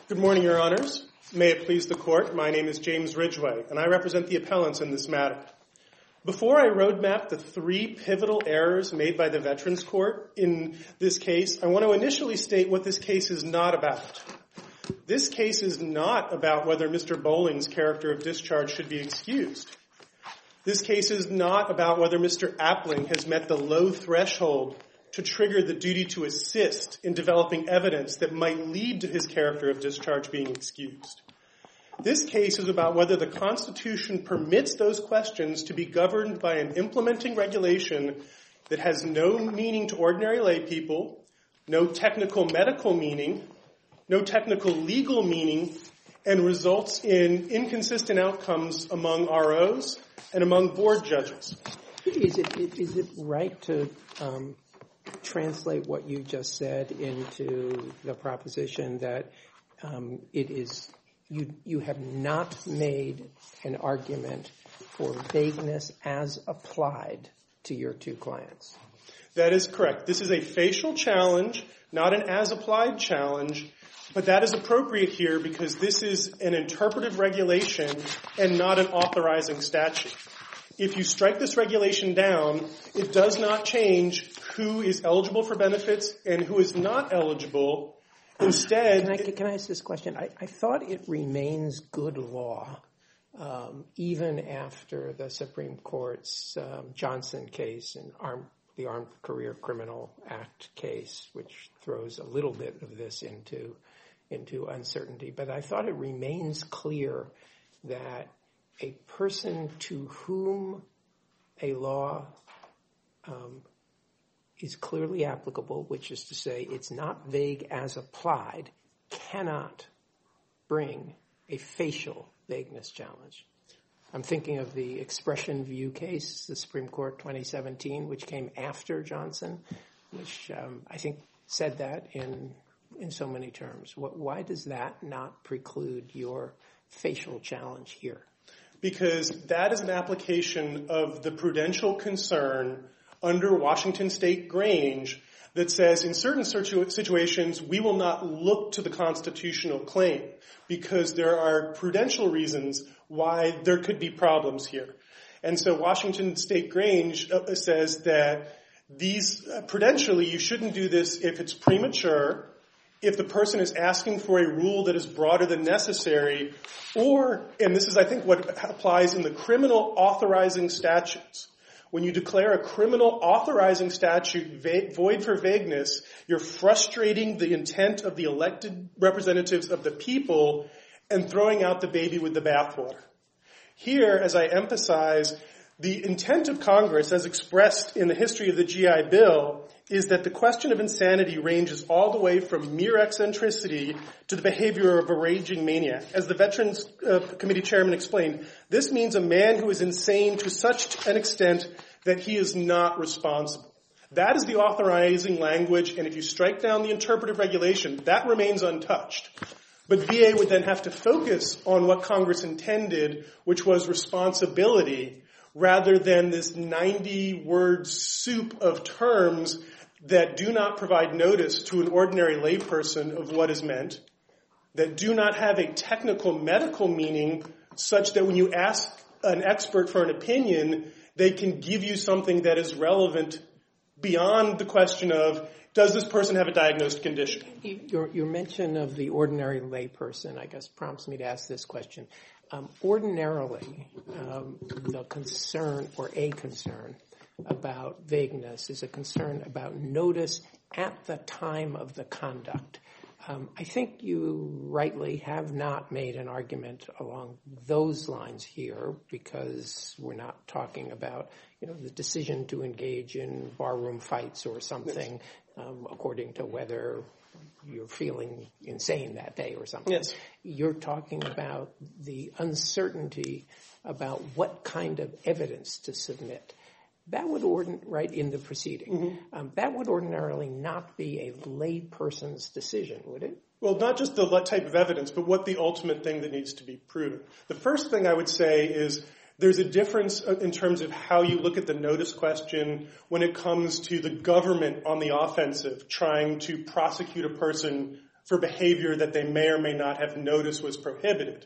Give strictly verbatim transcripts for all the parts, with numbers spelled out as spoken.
Good morning, Your Honors. May it please the Court, my name is James Ridgway, and I represent the appellants in this matter. Before I roadmap the three pivotal errors made by the Veterans Court in this case, I want to initially state what this case is not about. This case is not about whether Mister Bowling's character of discharge should be excused. This case is not about whether Mister Appling has met the low threshold to trigger the duty to assist in developing evidence that might lead to his character of discharge being excused. This case is about whether the Constitution permits those questions to be governed by an implementing regulation that has no meaning to ordinary lay people, no technical medical meaning, no technical legal meaning, and results in inconsistent outcomes among R Os and among board judges. Is it, is it right to um, translate what you just said into the proposition that um, it is you you have not made an argument for vagueness as applied to your two clients? That is correct. This is a facial challenge, not an as-applied challenge, but that is appropriate here because this is an interpretive regulation and not an authorizing statute. If you strike this regulation down, it does not change who is eligible for benefits and who is not eligible. Instead... Can I, can I ask this question? I, I thought it remains good law, um, even after the Supreme Court's um, Johnson case and Armed, the Armed Career Criminal Act case, which throws a little bit of this into, into uncertainty. But I thought it remains clear that a person to whom a law um, is clearly applicable, which is to say it's not vague as applied, cannot bring a facial vagueness challenge. I'm thinking of the Expression View case, the Supreme Court twenty seventeen, which came after Johnson, which um, I think said that in in so many terms. What, why does that not preclude your facial challenge here? Because that is an application of the prudential concern under Washington State Grange that says in certain situ- situations we will not look to the constitutional claim because there are prudential reasons why there could be problems here. And so Washington State Grange uh, says that these uh, prudentially you shouldn't do this if it's premature, if the person is asking for a rule that is broader than necessary, or, and this is I think what applies in the criminal authorizing statutes, when you declare a criminal authorizing statute va- void for vagueness, you're frustrating the intent of the elected representatives of the people and throwing out the baby with the bathwater. Here, as I emphasize, the intent of Congress, as expressed in the history of the G I Bill, is that the question of insanity ranges all the way from mere eccentricity to the behavior of a raging maniac. As the Veterans uh, Committee chairman explained, this means a man who is insane to such an extent that he is not responsible. That is the authorizing language, and if you strike down the interpretive regulation, that remains untouched. But V A would then have to focus on what Congress intended, which was responsibility, rather than this ninety-word soup of terms that do not provide notice to an ordinary layperson of what is meant, that do not have a technical medical meaning such that when you ask an expert for an opinion, they can give you something that is relevant beyond the question of, does this person have a diagnosed condition? Your, your mention of the ordinary layperson, I guess, prompts me to ask this question. Um, ordinarily, um, the concern or a concern about vagueness is a concern about notice at the time of the conduct. Um, I think you rightly have not made an argument along those lines here because we're not talking about, you know, the decision to engage in barroom fights or something, um, according to whether you're feeling insane that day or something. Yes. You're talking about the uncertainty about what kind of evidence to submit. That would, ordin- right, in the proceeding, mm-hmm. um, that would ordinarily not be a layperson's decision, would it? Well, not just the type of evidence, but what the ultimate thing that needs to be proven. The first thing I would say is there's a difference in terms of how you look at the notice question when it comes to the government on the offensive trying to prosecute a person for behavior that they may or may not have noticed was prohibited.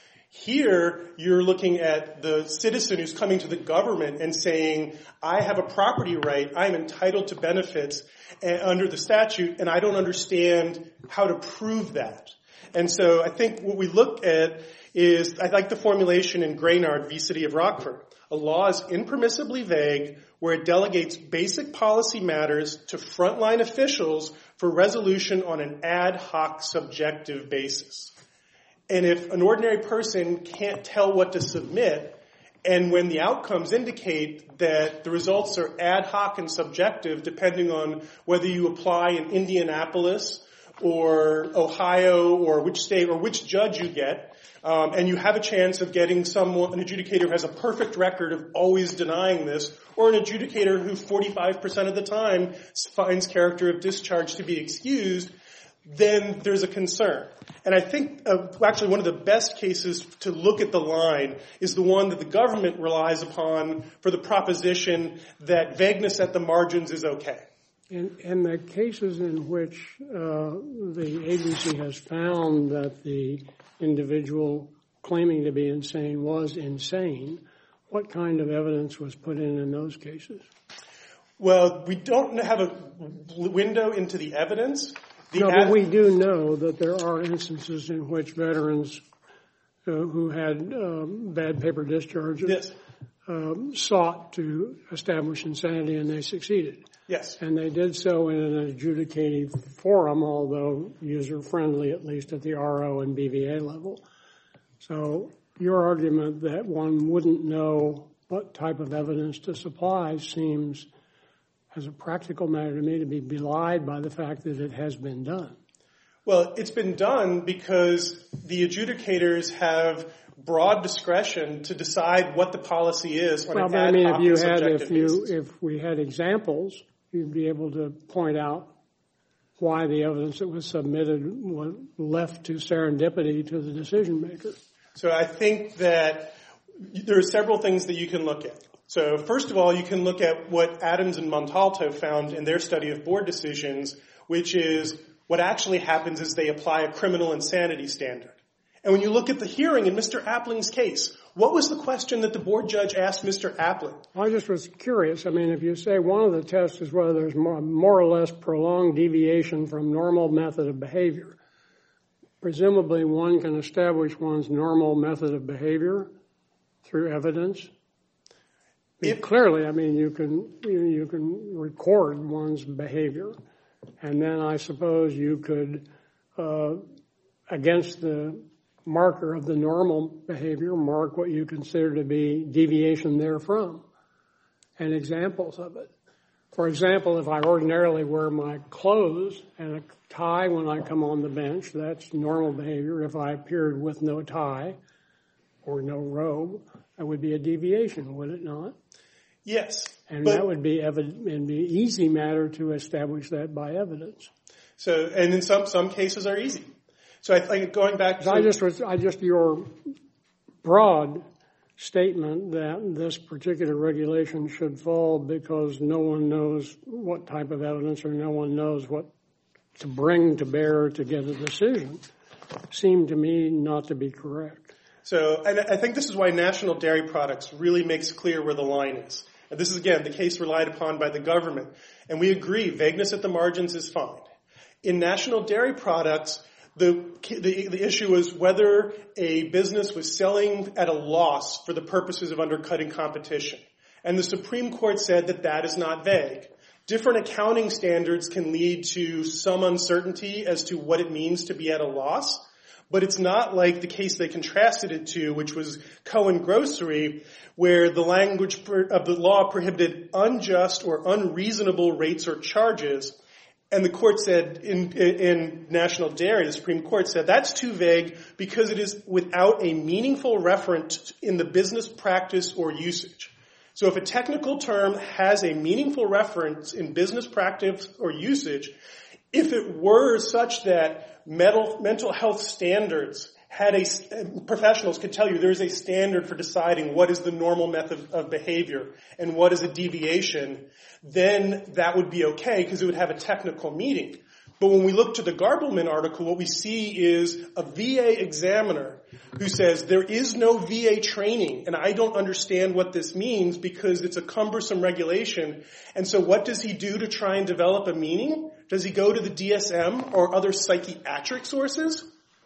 Here, you're looking at the citizen who's coming to the government and saying, I have a property right, I'm entitled to benefits under the statute, and I don't understand how to prove that. And so I think what we look at is, I like the formulation in Graynard v. City of Rockford. A law is impermissibly vague where it delegates basic policy matters to frontline officials for resolution on an ad hoc subjective basis. And if an ordinary person can't tell what to submit, and when the outcomes indicate that the results are ad hoc and subjective, depending on whether you apply in Indianapolis or Ohio or which state or which judge you get, um, and you have a chance of getting someone, an adjudicator who has a perfect record of always denying this, or an adjudicator who forty-five percent of the time finds character of discharge to be excused, then there's a concern. And I think uh, actually one of the best cases to look at the line is the one that the government relies upon for the proposition that vagueness at the margins is okay. In, in the cases in which uh, the agency has found that the individual claiming to be insane was insane, what kind of evidence was put in in those cases? Well, we don't have a window into the evidence. The no, ad- but we do know that there are instances in which veterans uh, who had um, bad paper discharges yes. um, sought to establish insanity, and they succeeded. Yes. And they did so in an adjudicative forum, although user-friendly, at least at the R O and B V A level. So your argument that one wouldn't know what type of evidence to supply seems, as a practical matter to me, to be belied by the fact that it has been done. Well, it's been done because the adjudicators have broad discretion to decide what the policy is on well, an but ad I mean, hoc if you and had, subjective if you, basis. if we had examples, you'd be able to point out why the evidence that was submitted was left to serendipity to the decision maker. So I think that there are several things that you can look at. So first of all, you can look at what Adams and Montalto found in their study of board decisions, which is what actually happens is they apply a criminal insanity standard. And when you look at the hearing in Mister Appling's case, what was the question that the board judge asked Mister Appling? I just was curious. I mean, if you say one of the tests is whether there's more, more or less prolonged deviation from normal method of behavior, presumably one can establish one's normal method of behavior through evidence. It, clearly, I mean, you can you, you can record one's behavior, and then I suppose you could, uh, against the marker of the normal behavior, mark what you consider to be deviation therefrom, and examples of it. For example, if I ordinarily wear my clothes and a tie when I come on the bench, that's normal behavior. If I appeared with no tie or no robe, that would be a deviation, would it not? Yes. And that would be evident, it'd be an easy matter to establish that by evidence. So, and in some, some cases are easy. So I think going back to... I just was, I just, your broad statement that this particular regulation should fall because no one knows what type of evidence or no one knows what to bring to bear to get a decision seemed to me not to be correct. So, and I think this is why National Dairy Products really makes clear where the line is. And this is, again, the case relied upon by the government. And we agree, vagueness at the margins is fine. In National Dairy Products, the, the, the issue was whether a business was selling at a loss for the purposes of undercutting competition. And the Supreme Court said that that is not vague. Different accounting standards can lead to some uncertainty as to what it means to be at a loss. But it's not like the case they contrasted it to, which was Cohen Grocery, where the language of the law prohibited unjust or unreasonable rates or charges. And the court said in, in National Dairy, the Supreme Court said that's too vague because it is without a meaningful reference in the business practice or usage. So if a technical term has a meaningful reference in business practice or usage, if it were such that mental, mental health standards had a, professionals could tell you there's a standard for deciding what is the normal method of behavior and what is a deviation, then that would be okay because it would have a technical meaning. But when we look to the Garbelman article, what we see is a V A examiner who says there is no V A training, and I don't understand what this means because it's a cumbersome regulation. And so what does he do to try and develop a meaning? Does he go to the D S M or other psychiatric sources?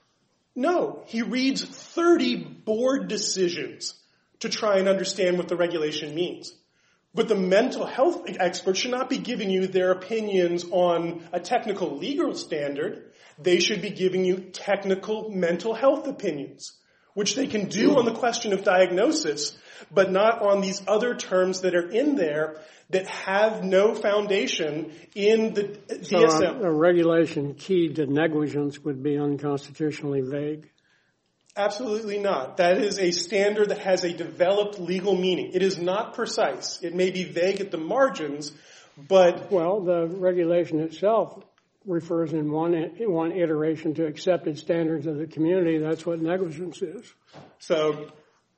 No. He reads thirty board decisions to try and understand what the regulation means. But the mental health experts should not be giving you their opinions on a technical legal standard. They should be giving you technical mental health opinions, which they can do on the question of diagnosis, but not on these other terms that are in there that have no foundation in the D S M. So a, a regulation keyed to negligence would be unconstitutionally vague? Absolutely not. That is a standard that has a developed legal meaning. It is not precise. It may be vague at the margins, but... Well, the regulation itself refers in one in one iteration to accepted standards of the community. That's what negligence is. So,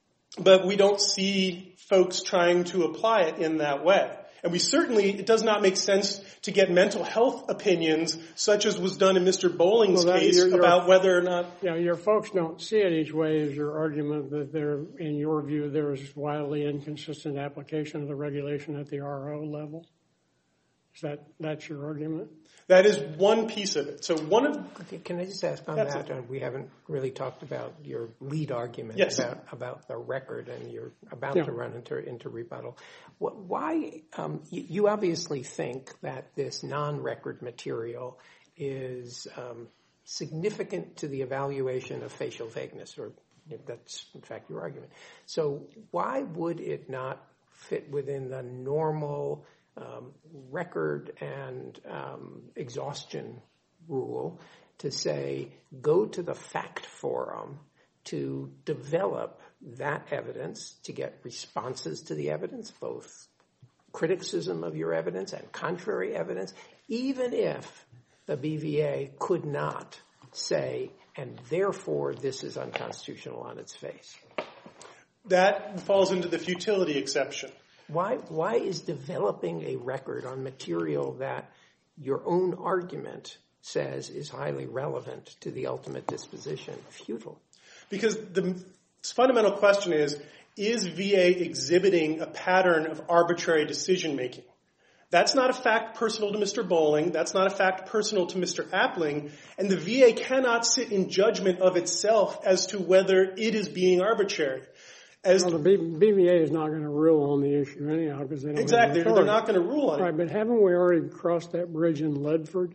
but we don't see folks trying to apply it in that way. And we certainly, it does not make sense to get mental health opinions, such as was done in Mister Bowling's well, that, case, you're, you're, about whether or not... Yeah, your folks don't see it each way as your argument that there, in your view, there is wildly inconsistent application of the regulation at the R O level. Is that, that's your argument? That is one piece of it. So one of... Okay, can I just ask on That's that? it. We haven't really talked about your lead argument yes. about, about the record, and you're about yeah. to run into, into rebuttal. What, why, um, you, you obviously think that this non-record material is um, significant to the evaluation of facial vagueness, or that's in fact your argument. So why would it not fit within the normal Um, record and um, exhaustion rule to say, go to the fact forum to develop that evidence, to get responses to the evidence, both criticism of your evidence and contrary evidence, even if the B V A could not say, and therefore this is unconstitutional on its face? That falls into the futility exception. Why why is developing a record on material that your own argument says is highly relevant to the ultimate disposition futile? Because the fundamental question is, is V A exhibiting a pattern of arbitrary decision-making? That's not a fact personal to Mister Bowling. That's not a fact personal to Mister Appling. And the V A cannot sit in judgment of itself as to whether it is being arbitrary. As well, the B V A is not going to rule on the issue anyhow because they don't exactly have they're not going to rule on right, it. But haven't we already crossed that bridge in Ledford?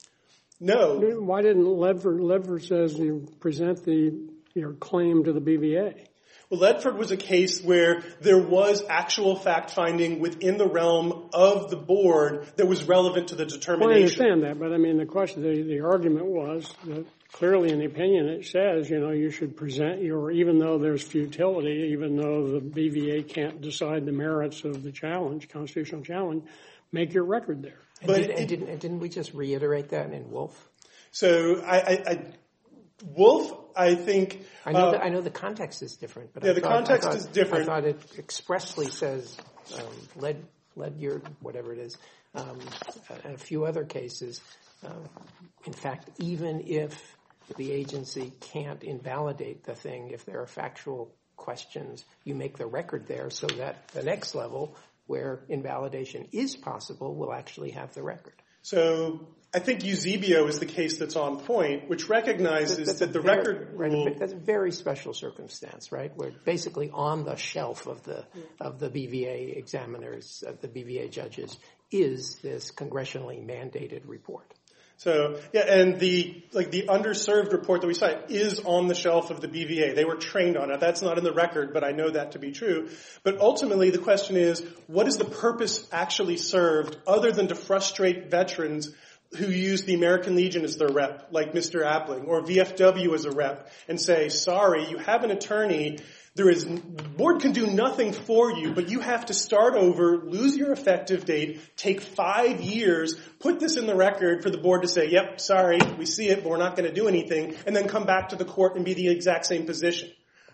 No. Why didn't Ledford? Ledford says you present the your claim to the B V A. Well, Ledford was a case where there was actual fact-finding within the realm of the board that was relevant to the determination. Well, I understand that, but I mean the question, the, the argument was that clearly in the opinion it says, you know, you should present your, even though there's futility, even though the B V A can't decide the merits of the challenge, constitutional challenge, make your record there. And, but did, it, and didn't, and didn't we just reiterate that in Wolf? So I, I, I Wolf, I think... I know, uh, the, I know the context is different. But yeah, I the thought, context I thought, is different. I thought it expressly says um, lead, Ledyard, whatever it is, um, and a few other cases. Uh, in fact, even if the agency can't invalidate the thing, if there are factual questions, you make the record there so that the next level where invalidation is possible will actually have the record. So I think Eusebio is the case that's on point, which recognizes that's that the very, record right, rule... That's a very special circumstance, right? We're basically on the shelf of the of the B V A examiners, of the B V A judges, is this congressionally mandated report. So, yeah, and the, like, the underserved report that we cite is on the shelf of the B V A. They were trained on it. That's not in the record, but I know that to be true. But ultimately, the question is, what is the purpose actually served other than to frustrate veterans who use the American Legion as their rep, like Mister Appling, or V F W as a rep, and say, sorry, you have an attorney. There is, the board can do nothing for you, but you have to start over, lose your effective date, take five years, put this in the record for the board to say, yep, sorry, we see it, but we're not going to do anything, and then come back to the court and be the exact same position.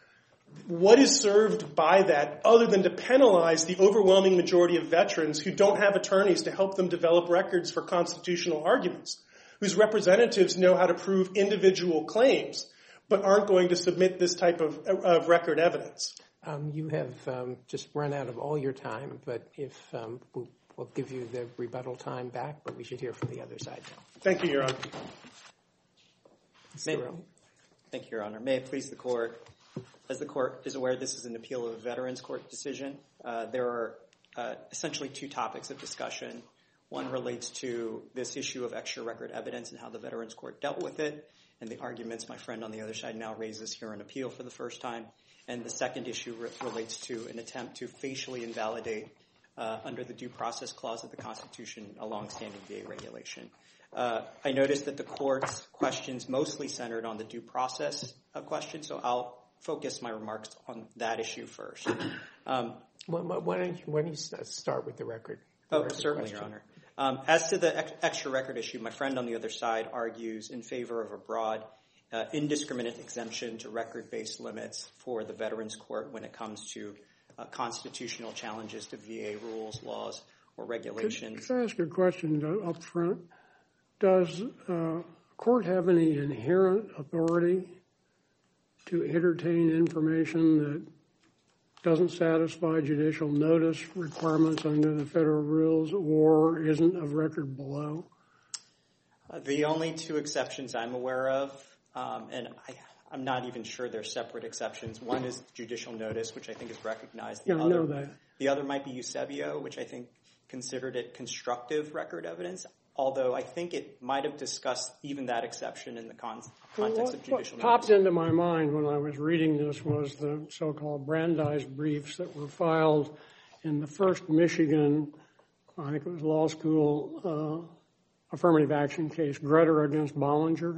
What is served by that other than to penalize the overwhelming majority of veterans who don't have attorneys to help them develop records for constitutional arguments, whose representatives know how to prove individual claims, but aren't going to submit this type of, of record evidence. Um, you have um, just run out of all your time, but if um, we'll, we'll give you the rebuttal time back, but we should hear from the other side now. Thank you, Your Honor. May, thank you, Your Honor. May it please the Court. As the Court is aware, this is an appeal of a Veterans Court decision. Uh, there are uh, essentially two topics of discussion. One relates to this issue of extra record evidence and how the Veterans Court dealt with it, and the arguments my friend on the other side now raises here in appeal for the first time. And the second issue re- relates to an attempt to facially invalidate, uh, under the Due Process Clause of the Constitution, a longstanding V A regulation. Uh, I noticed that the Court's questions mostly centered on the due process uh, question, so I'll focus my remarks on that issue first. Um, why, why, don't you, why don't you start with the record? The oh, record certainly, question. Your Honor. Um, as to the ex- extra record issue, my friend on the other side argues in favor of a broad Uh, indiscriminate exemption to record-based limits for the Veterans Court when it comes to uh, constitutional challenges to V A rules, laws, or regulations. Could I ask a question up front? Does uh, court have any inherent authority to entertain information that doesn't satisfy judicial notice requirements under the federal rules or isn't of record below? Uh, the only two exceptions I'm aware of, Um, and I, I'm not even sure they're separate exceptions. One is judicial notice, which I think is recognized. The Yeah, other, I know that. The other might be Eusebio, which I think considered it constructive record evidence, although I think it might have discussed even that exception in the con- context well, what, of judicial what popped notice. into my mind when I was reading this was the so-called Brandeis briefs that were filed in the first Michigan, I think it was law school, uh, affirmative action case, Grutter against Bollinger.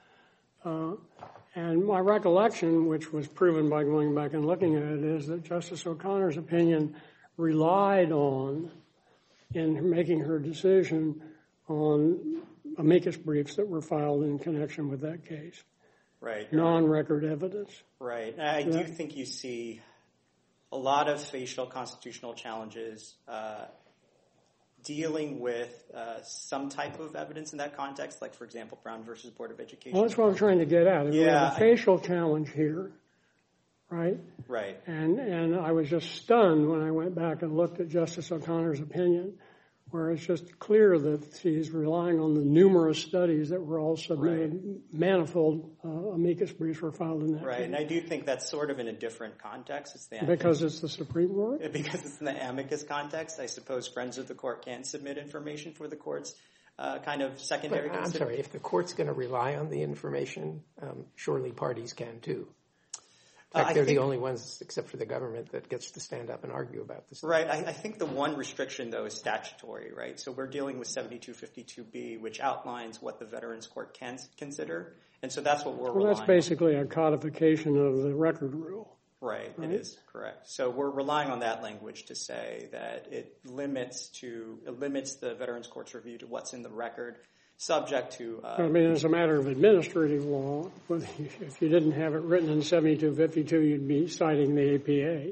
Uh, and my recollection, which was proven by going back and looking at it, is that Justice O'Connor's opinion relied on, in making her decision, on amicus briefs that were filed in connection with that case. Right. Non-record evidence. Right. And I do think you see a lot of facial constitutional challenges uh, dealing with uh, some type of evidence in that context, like, for example, Brown versus Board of Education. Well, that's what I'm trying to get at. I mean, Yeah, we have a I- facial challenge here, right? Right. And and I was just stunned when I went back and looked at Justice O'Connor's opinion, where it's just clear that she's relying on the numerous studies that were all submitted. Right. Manifold uh, amicus briefs were filed in that Right. case. And I do think that's sort of in a different context. It's the Because it's the Supreme Court? Because it's in the amicus context, I suppose friends of the court can't submit information for the court's uh, kind of secondary But, I'm consider- sorry, if the court's going to rely on the information, um, surely parties can too. In fact, Uh, I they're think- the only ones, except for the government, that gets to stand up and argue about this. Right. I, I think the one restriction, though, is statutory, right? So we're dealing with seventy-two fifty-two B, which outlines what the Veterans Court can consider. And so that's what we're Well, relying that's basically a codification of the record rule. on. Right. right? It is correct. So we're relying on that language to say that it limits to it limits the Veterans Court's review to what's in the record, subject to uh, I mean, as a matter of administrative law, if you didn't have it written in seventy-two fifty-two, you'd be citing the A P A.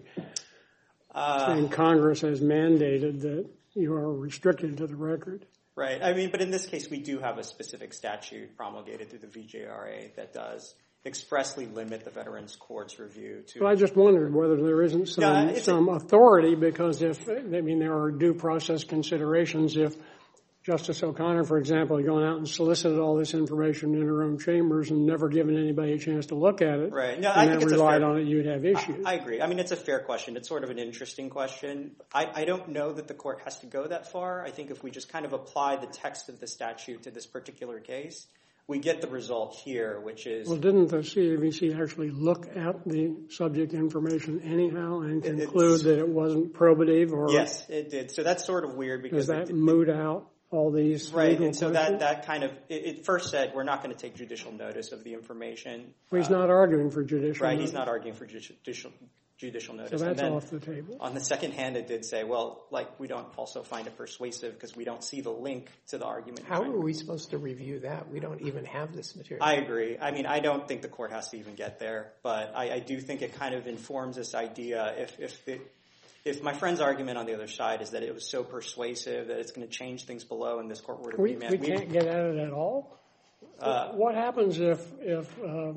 uh, And Congress has mandated that you are restricted to the record. Right. I mean, but in this case, we do have a specific statute promulgated through the V J R A that does expressly limit the Veterans Court's review to. But I just wondered whether there isn't some, Yeah, it's some authority, because if, I mean, there are due process considerations. If Justice O'Connor, for example, had gone out and solicited all this information in her own chambers and never given anybody a chance to look at it, Right. No, and I then think it's a relied fair- on it, you'd have issues. I, I agree. I mean, it's a fair question. It's sort of an interesting question. I, I don't know that the court has to go that far. I think if we just kind of apply the text of the statute to this particular case, we get the result here, which is... Well, didn't the C A V C actually look at the subject information anyhow and conclude that it wasn't probative? Or Yes, it did. So that's sort of weird because... does that it, moot out all these Right, legal and so questions? that, that kind of... It, it first said, we're not going to take judicial notice of the information. Well, he's Uh, not arguing for judicial Right, notice. he's not arguing for judicial judicial notice. So that's and then off the table. on the second hand, it did say, well, like, we don't also find it persuasive because we don't see the link to the argument. How are we supposed to review that? We don't even have this material. I agree. I mean, I don't think the court has to even get there, but I, I do think it kind of informs this idea. If if it, if my friend's argument on the other side is that it was so persuasive that it's going to change things below and this court were to We, remand, we can't get at it at all? Uh, what happens if if uh,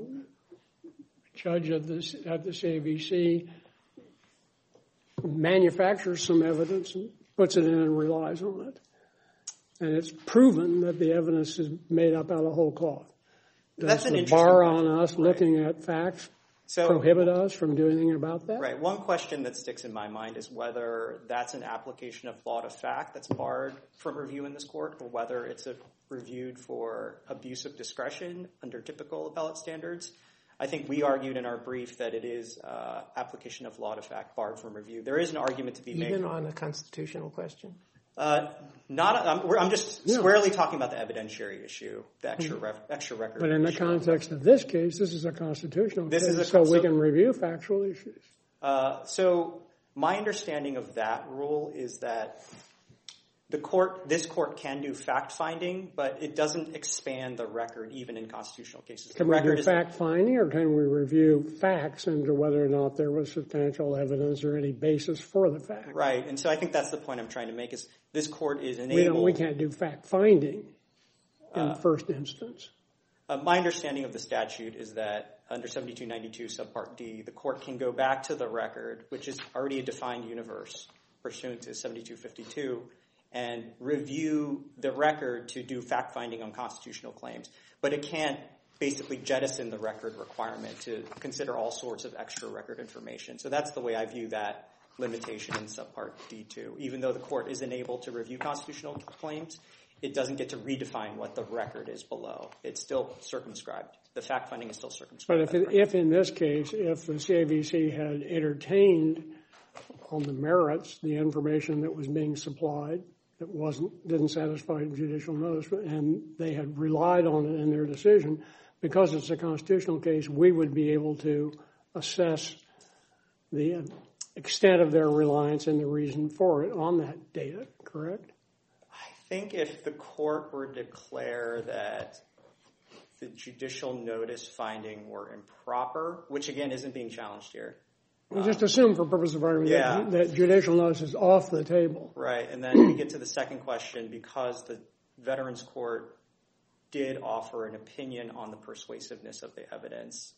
judge at this at the C A V C manufactures some evidence and puts it in and relies on it, and it's proven that the evidence is made up out of whole cloth? Does That's an the interesting bar question. on us Right. looking at facts So, prohibit us from doing anything about that? right. One question that sticks in my mind is whether that's an application of law to fact that's barred from review in this court, or whether it's a, reviewed for abuse of discretion under typical appellate standards. I think we argued in our brief that it is uh, application of law to fact barred from review. There is an argument to be made. Even on a constitutional question? Uh, not. I'm, we're, I'm just Yeah. squarely talking about the evidentiary issue, the extra ref, extra record. But in the issue. context of this case, this is a constitutional This case, is a- so we so- can review factual issues. Uh, so my understanding of that rule is that the court, this court can do fact finding, but it doesn't expand the record even in constitutional cases. Can the we record do is fact finding, or can we review facts into whether or not there was substantial evidence or any basis for the fact? right, and so I think that's the point I'm trying to make is this court is We, enabled. don't, we can't do fact finding in Uh, the first instance. Uh, my understanding of the statute is that under seventy-two ninety-two subpart D, the court can go back to the record, which is already a defined universe pursuant to seventy-two fifty-two, and review the record to do fact finding on constitutional claims. But it can't basically jettison the record requirement to consider all sorts of extra record information. So that's the way I view that limitation in subpart D two. Even though the court is enabled to review constitutional claims, it doesn't get to redefine what the record is below. It's still circumscribed. The fact finding is still circumscribed. But if, it, if in this case, if the C A V C had entertained on the merits the information that was being supplied that wasn't didn't satisfy judicial notice, and they had relied on it in their decision, because it's a constitutional case, we would be able to assess the extent of their reliance and the reason for it on that data, correct? I think if the court were to declare that the judicial notice finding were improper, which again isn't being challenged here. Well, just assume for purpose of argument Yeah. that, that judicial notice is off the table. Right, and then we get to the second question, because the Veterans Court did offer an opinion on the persuasiveness of the evidence.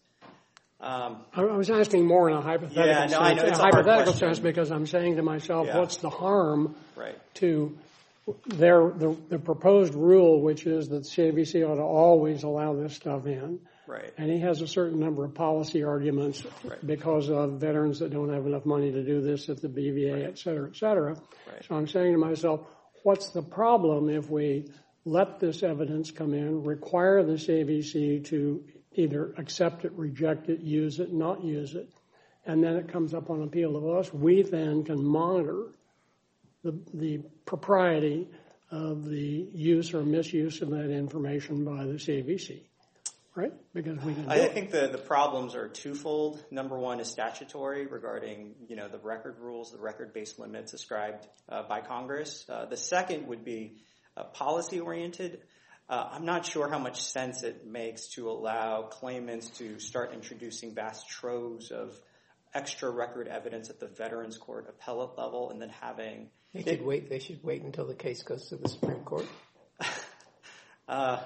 Um, I I was asking more in a hypothetical Yeah, no, sense. I know, it's a a hard hypothetical question. sense, because I'm saying to myself, Yeah. what's the harm right, to their the, the proposed rule, which is that C A V C ought to always allow this stuff in. right, And he has a certain number of policy arguments Right. because of veterans that don't have enough money to do this at the B V A, Right. et cetera, et cetera. Right. So I'm saying to myself, what's the problem if we let this evidence come in, require the C A V C to either accept it, reject it, use it, not use it, and then it comes up on appeal to us? We then can monitor the, the propriety of the use or misuse of that information by the C A V C. Right? Because we can do I it. think the, the problems are twofold. Number one is statutory regarding, you know, the record rules, the record-based limits ascribed uh, by Congress. Uh, the second would be uh, policy-oriented. Uh, I'm not sure how much sense it makes to allow claimants to start introducing vast troves of extra record evidence at the Veterans Court appellate level and then having... They should wait. They should wait until the case goes to the Supreme Court. uh,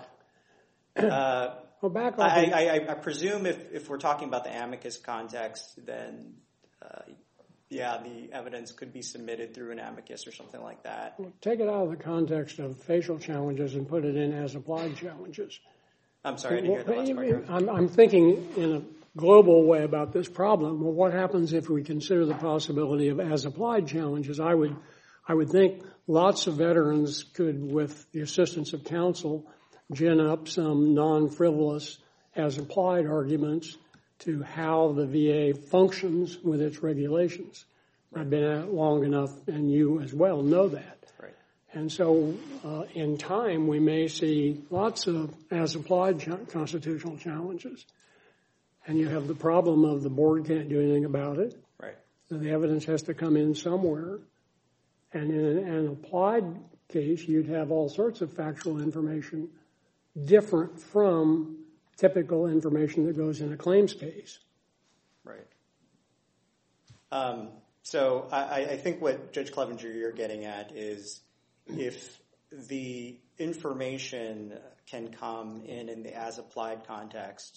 uh, Well, back off. I, I, I presume if, if we're talking about the amicus context, then, uh, yeah, the evidence could be submitted through an amicus or something like that. Take it out of the context of facial challenges and put it in as applied challenges. I'm sorry, I didn't hear the last part. Your- I'm, I'm thinking in a global way about this problem. Well, what happens if we consider the possibility of as applied challenges? I would, I would think lots of veterans could, with the assistance of counsel, gin up some non-frivolous as applied arguments to how the V A functions with its regulations. Right. I've been at it long enough, and you as well know that. Right. And so uh, in time, we may see lots of as applied ch- constitutional challenges. And you have the problem of the board can't do anything about it. Right. So the evidence has to come in somewhere. And in an, an applied case, you'd have all sorts of factual information different from typical information that goes in a claims case. Right. Um, so I, I think what Judge Clevenger you're getting at is if the information can come in in the as-applied context,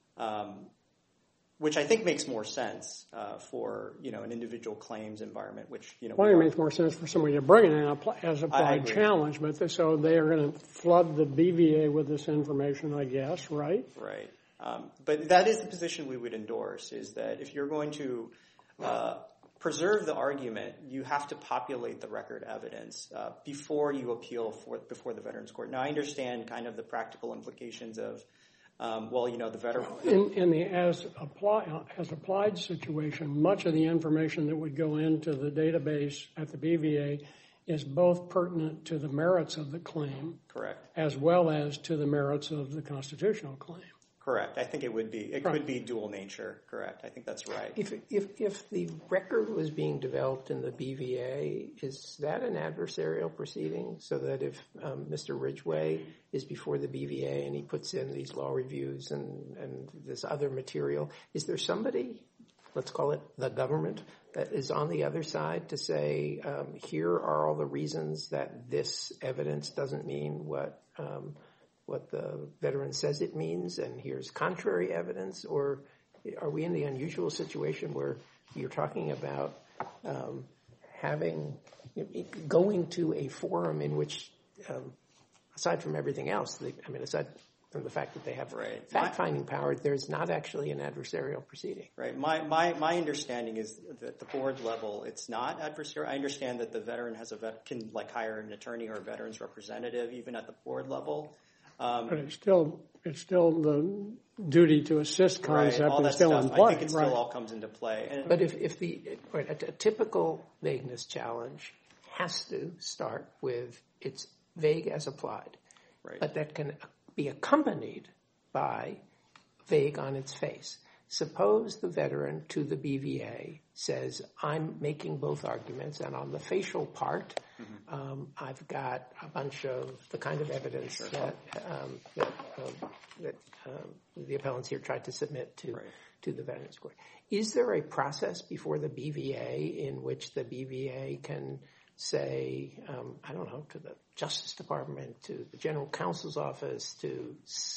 um, which I think makes more sense uh, for, you know, an individual claims environment, which, you know. Well, it makes more sense for somebody to bring an as-applied challenge, but this, so they are going to flood the B V A with this information, I guess, right? Right. Um, but that is the position we would endorse, is that if you're going to uh, preserve the argument, you have to populate the record evidence uh, before you appeal for, before the Veterans Court. Now, I understand kind of the practical implications of, um, well, you know, the veteran. In, in the as, apply, as applied situation, much of the information that would go into the database at the B V A is both pertinent to the merits of the claim. Correct. As well as to the merits of the constitutional claim. Correct. I think it would be. It right. could be dual nature. Correct. I think that's right. If if if the record was being developed in the B V A, is that an adversarial proceeding? So that if um, Mister Ridgway is before the B V A and he puts in these law reviews and and this other material, is there somebody, let's call it the government, that is on the other side to say, um, here are all the reasons that this evidence doesn't mean what um, what the veteran says it means, and here's contrary evidence? Or are we in the unusual situation where you're talking about um, having, going to a forum in which, um, aside from everything else, they, I mean, aside from the fact that they have right. fact-finding power, there's not actually an adversarial proceeding. Right. My, my, my understanding is that at the board level, it's not adversarial. I understand that the veteran has a vet, can like hire an attorney or a veteran's representative even at the board level. Um, but it's still it's still the duty to assist concept right, all is still stuff. in play. I think it still right. all comes into play. And but if, if the right, a, a typical vagueness challenge has to start with it's vague as applied, right. but that can be accompanied by vague on its face. Suppose the veteran to the B V A says, I'm making both arguments, and on the facial part, mm-hmm. um, I've got a bunch of the kind of evidence sure. that, um, that, um, that um, the appellants here tried to submit to, right. to the Veterans Court. Is there a process before the B V A in which the B V A can say, um, I don't know, to the Justice Department, to the General Counsel's office, to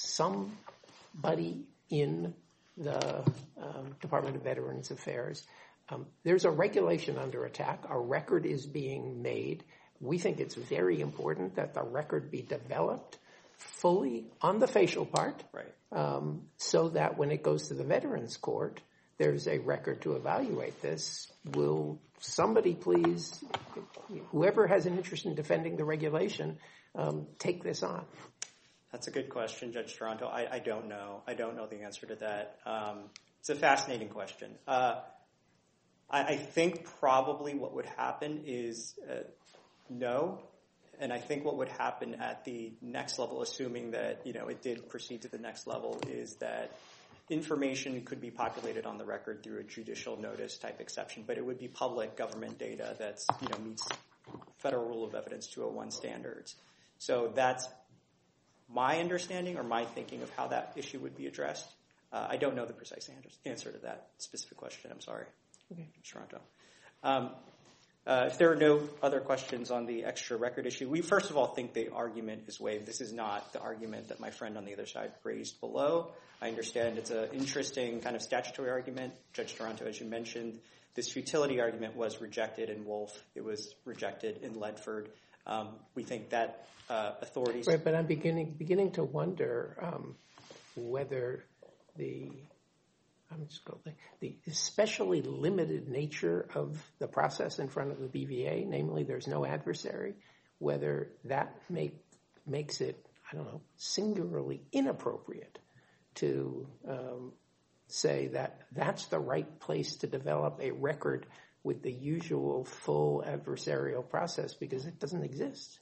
somebody in the um, Department of Veterans Affairs, um, there's a regulation under attack. A record is being made. We think it's very important that the record be developed fully on the facial part, right. um, so that when it goes to the Veterans Court, there's a record to evaluate this. Will somebody please, whoever has an interest in defending the regulation, um, take this on? That's a good question, Judge Toronto. I, I don't know. I don't know the answer to that. Um, it's a fascinating question. Uh, I, I think probably what would happen is uh, no, and I think what would happen at the next level, assuming that you know it did proceed to the next level, is that information could be populated on the record through a judicial notice type exception, but it would be public government data that's you know meets Federal Rule of Evidence two oh one standards. So that's my understanding or my thinking of how that issue would be addressed. Uh, I don't know the precise answer to that specific question. I'm sorry. Okay. Toronto. Um, uh, if there are no other questions on the extra record issue, we first of all think the argument is waived. This is not the argument that my friend on the other side raised below. I understand it's an interesting kind of statutory argument. Judge Toronto, as you mentioned, this futility argument was rejected in Wolf. It was rejected in Ledford. Um, we think that uh, authorities... Right, but I'm beginning beginning to wonder um, whether the I'm just going to think, the especially limited nature of the process in front of the B V A, namely there's no adversary, whether that make, makes it, I don't know, singularly inappropriate to um, say that that's the right place to develop a record with the usual full adversarial process because it doesn't exist.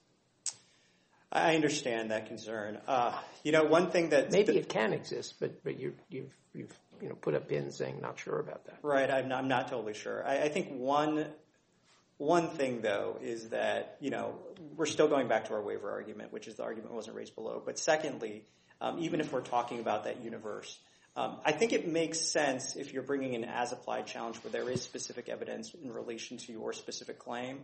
I understand that concern. Uh, you know, one thing that maybe it can exist, but but you, you've you've you know put a pin saying not sure about that. Right, I'm not, I'm not totally sure. I, I think one one thing though is that you know we're still going back to our waiver argument, which is the argument wasn't raised below. But secondly, um, even if we're talking about that universe. Um, I think it makes sense if you're bringing an as-applied challenge where there is specific evidence in relation to your specific claim,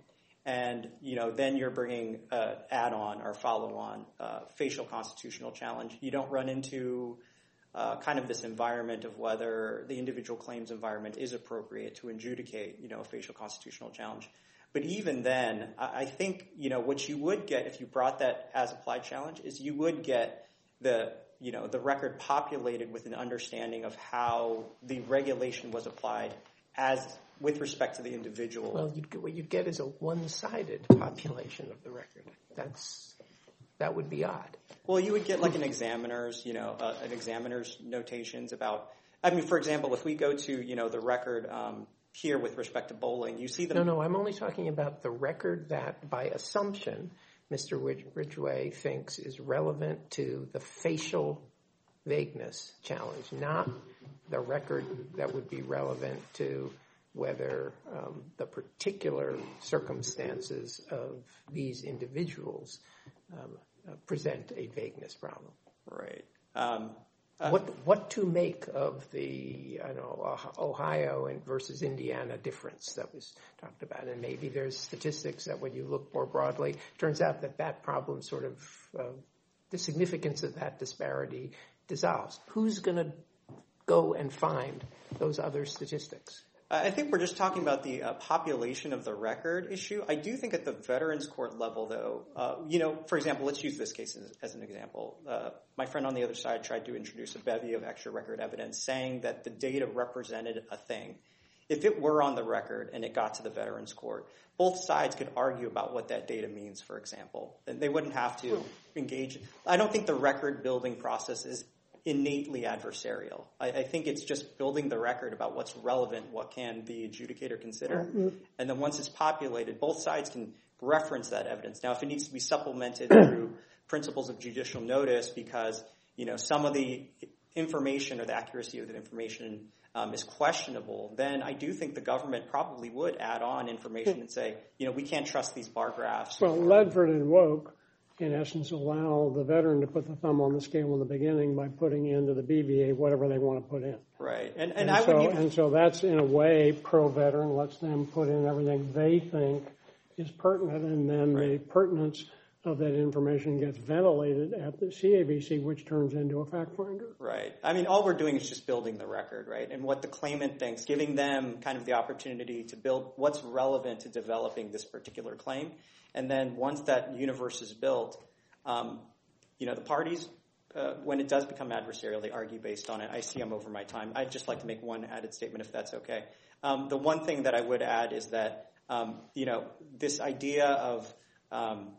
and, you know, then you're bringing uh, add-on or follow-on uh, facial constitutional challenge. You don't run into uh, kind of this environment of whether the individual claims environment is appropriate to adjudicate, you know, a facial constitutional challenge. But even then, I, I think, you know, what you would get if you brought that as applied challenge is you would get the, you know, the record populated with an understanding of how the regulation was applied as with respect to the individual. Well, you'd, what you'd get is a one-sided population of the record. That's that would be odd. Well, you would get like an examiner's, you know, uh, an examiner's notations about. I mean, for example, if we go to, you know, the record um, here with respect to bowling, you see them. No, no, I'm only talking about the record that, by assumption, Mister Ridgway thinks is relevant to the facial vagueness challenge, not the record that would be relevant to whether um, the particular circumstances of these individuals um, uh, present a vagueness problem. Right. Um, uh, what what to make of the I don't know Ohio and versus Indiana difference that was talked about, and maybe there's statistics that when you look more broadly, turns out that that problem sort of uh, the significance of that disparity dissolves. Who's going to go and find those other statistics? I think we're just talking about the uh, population of the record issue. I do think at the Veterans Court level, though, uh, you know, for example, let's use this case as, as an example. Uh, my friend on the other side tried to introduce a bevy of extra record evidence saying that the data represented a thing. If it were on the record and it got to the Veterans Court, both sides could argue about what that data means, for example. And they wouldn't have to engage. I don't think the record building process is innately adversarial. I, I think it's just building the record about what's relevant, what can the adjudicator consider. Mm-hmm. And then once it's populated, both sides can reference that evidence. Now, if it needs to be supplemented through principles of judicial notice because, you know, some of the information or the accuracy of the information um, is questionable, then I do think the government probably would add on information and say, you know, we can't trust these bar graphs. Well, Ledford and Woke, in essence, allow the veteran to put the thumb on the scale in the beginning by putting into the B V A whatever they want to put in. Right. And, and, and, I so, would even... and so that's, in a way, pro-veteran, lets them put in everything they think is pertinent, and then right. the pertinence of that information gets ventilated at the C A V C, which turns into a fact finder. Right. I mean, all we're doing is just building the record, right? And what the claimant thinks, giving them kind of the opportunity to build what's relevant to developing this particular claim. And then once that universe is built, um, you know, the parties, uh, when it does become adversarial, they argue based on it. I see I'm over my time. I'd just like to make one added statement, if that's okay. Um, the one thing that I would add is that, um, you know, this idea of um,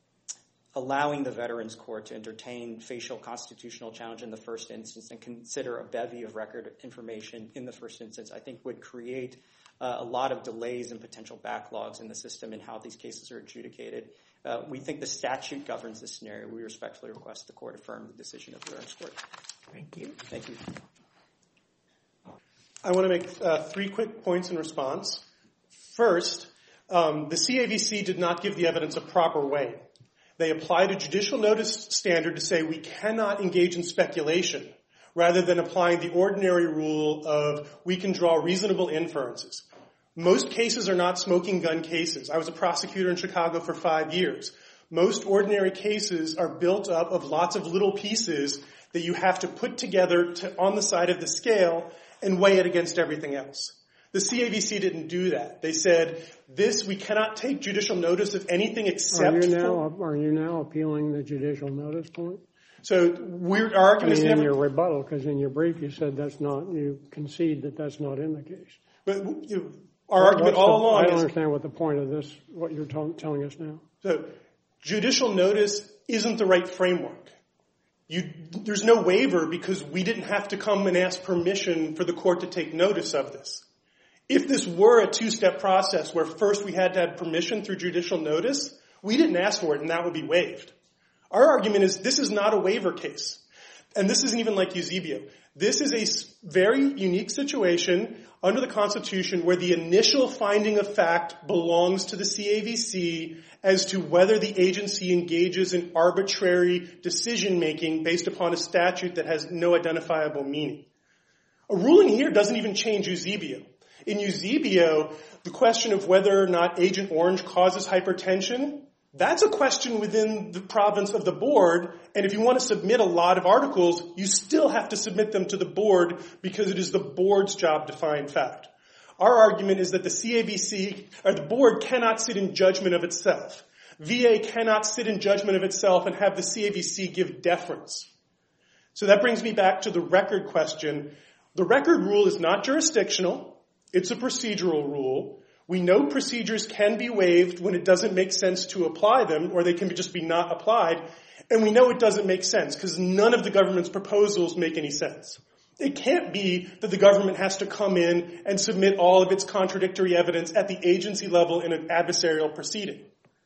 allowing the Veterans Court to entertain facial constitutional challenge in the first instance and consider a bevy of record information in the first instance, I think would create uh, a lot of delays and potential backlogs in the system and how these cases are adjudicated. Uh, we think the statute governs this scenario. We respectfully request the court affirm the decision of the Veterans Court. Thank you. Thank you. I want to make uh, three quick points in response. First, um, the C A V C did not give the evidence a proper weight. They applied a judicial notice standard to say we cannot engage in speculation rather than applying the ordinary rule of we can draw reasonable inferences. Most cases are not smoking gun cases. I was a prosecutor in Chicago for five years. Most ordinary cases are built up of lots of little pieces that you have to put together to, on the side of the scale and weigh it against everything else. The C A V C didn't do that. They said, this, we cannot take judicial notice of anything except are you now, for... Are you now appealing the judicial notice point? So we're, our argument I mean, is in never... your rebuttal, because in your brief you said that's not, you concede that that's not in the case. But you know, our what, argument all the, along I don't is... understand what the point of this, what you're t- telling us now. So judicial notice isn't the right framework. You, there's no waiver because we didn't have to come and ask permission for the court to take notice of this. If this were a two-step process where first we had to have permission through judicial notice, we didn't ask for it and that would be waived. Our argument is this is not a waiver case. And this isn't even like Eusebio. This is a very unique situation under the Constitution where the initial finding of fact belongs to the C A V C as to whether the agency engages in arbitrary decision-making based upon a statute that has no identifiable meaning. A ruling here doesn't even change Eusebio. In Eusebio, the question of whether or not Agent Orange causes hypertension, that's a question within the province of the board, and if you want to submit a lot of articles, you still have to submit them to the board because it is the board's job to find fact. Our argument is that the C A V C, or the board, cannot sit in judgment of itself. V A cannot sit in judgment of itself and have the C A V C give deference. So that brings me back to the record question. The record rule is not jurisdictional. It's a procedural rule. We know procedures can be waived when it doesn't make sense to apply them, or they can just be not applied. And we know it doesn't make sense because none of the government's proposals make any sense. It can't be that the government has to come in and submit all of its contradictory evidence at the agency level in an adversarial proceeding.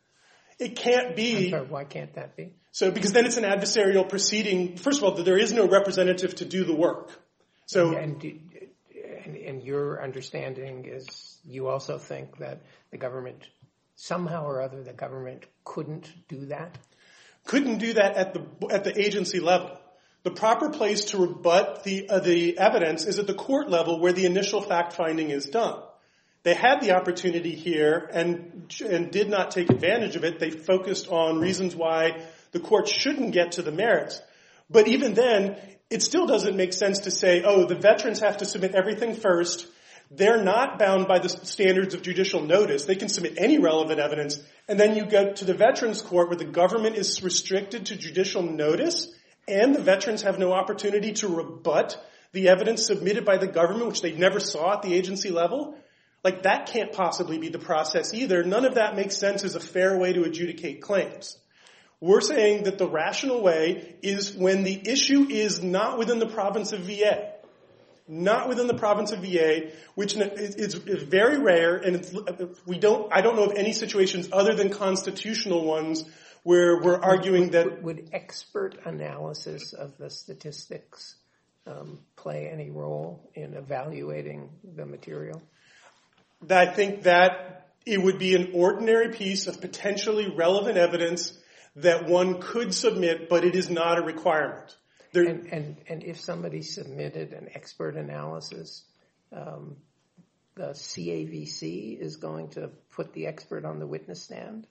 It can't be. I'm sorry, why can't that be? So, because then it's an adversarial proceeding. First of all, there is no representative to do the work. So, and, and, and your understanding is you also think that the government, somehow or other, the government couldn't do that? Couldn't do that at the at the agency level. The proper place to rebut the uh, the evidence is at the court level where the initial fact-finding is done. They had the opportunity here and and did not take advantage of it. They focused on reasons why the court shouldn't get to the merits. But even then, it still doesn't make sense to say, oh, the veterans have to submit everything first. They're not bound by the standards of judicial notice. They can submit any relevant evidence. And then you go to the Veterans Court where the government is restricted to judicial notice and the veterans have no opportunity to rebut the evidence submitted by the government, which they never saw at the agency level. Like, that can't possibly be the process either. None of that makes sense as a fair way to adjudicate claims. We're saying that the rational way is when the issue is not within the province of V A. Not within the province of V A, which is very rare, and it's, we don't, I don't know of any situations other than constitutional ones where we're arguing that... Would expert analysis of the statistics um, play any role in evaluating the material? I think that it would be an ordinary piece of potentially relevant evidence that one could submit, but it is not a requirement. There, and, and, and if somebody submitted an expert analysis, um, the C A V C is going to put the expert on the witness stand?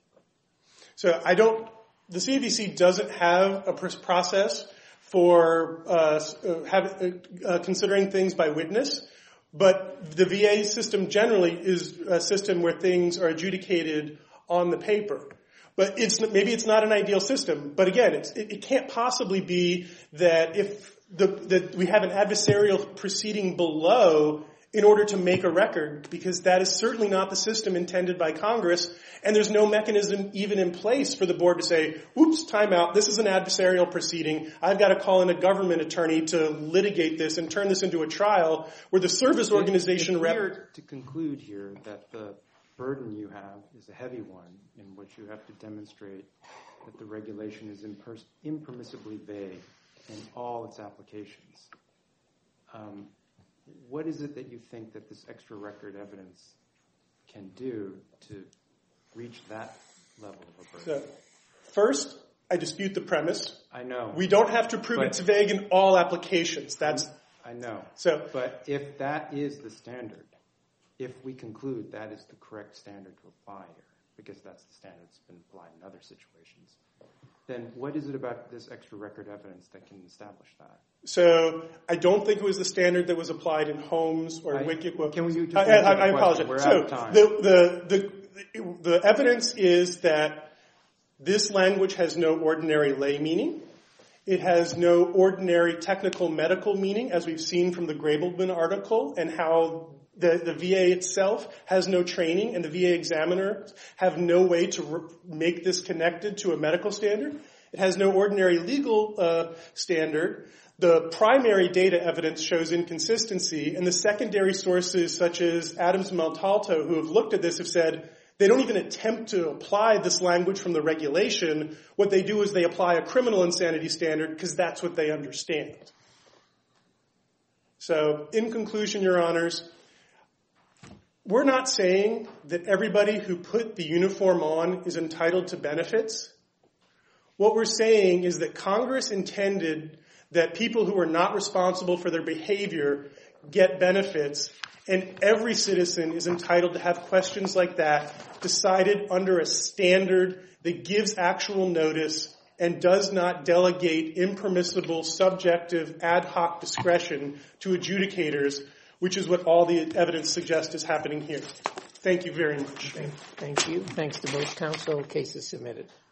So I don't, the C A V C doesn't have a process for uh, have, uh, considering things by witness, but the V A system generally is a system where things are adjudicated on the paper. But it's maybe it's not an ideal system. But again, it's, it, it can't possibly be that if the, that we have an adversarial proceeding below in order to make a record, because that is certainly not the system intended by Congress, and there's no mechanism even in place for the board to say, oops, time out, this is an adversarial proceeding, I've got to call in a government attorney to litigate this and turn this into a trial where the service organization... If we are to conclude here that the burden you have is a heavy one in which you have to demonstrate that the regulation is imper- impermissibly vague in all its applications. Um, what is it that you think that this extra record evidence can do to reach that level of a burden? So, first, I dispute the premise. I know. We don't have to prove it's vague in all applications. That's I know. So, but if that is the standard, if we conclude that is the correct standard to apply here, because that's the standard that's been applied in other situations, then what is it about this extra record evidence that can establish that? So I don't think it was the standard that was applied in Holmes or Wicked. Can we just I, I, I apologize. We're so out of time. The, the, the, the evidence is that this language has no ordinary lay meaning. It has no ordinary technical medical meaning, as we've seen from the Grabelman article, and how the, the V A itself has no training, and the V A examiners have no way to re- make this connected to a medical standard. It has no ordinary legal uh, standard. The primary data evidence shows inconsistency, and the secondary sources, such as Adams and Montalto, who have looked at this, have said they don't even attempt to apply this language from the regulation. What they do is they apply a criminal insanity standard because that's what they understand. So, in conclusion, Your Honors, we're not saying that everybody who put the uniform on is entitled to benefits. What we're saying is that Congress intended that people who are not responsible for their behavior get benefits, And every citizen is entitled to have questions like that decided under a standard that gives actual notice and does not delegate impermissible, subjective, ad hoc discretion to adjudicators, which is what all the evidence suggests is happening here. Thank you very much. Thank you. Thanks to both counsel. Case is submitted.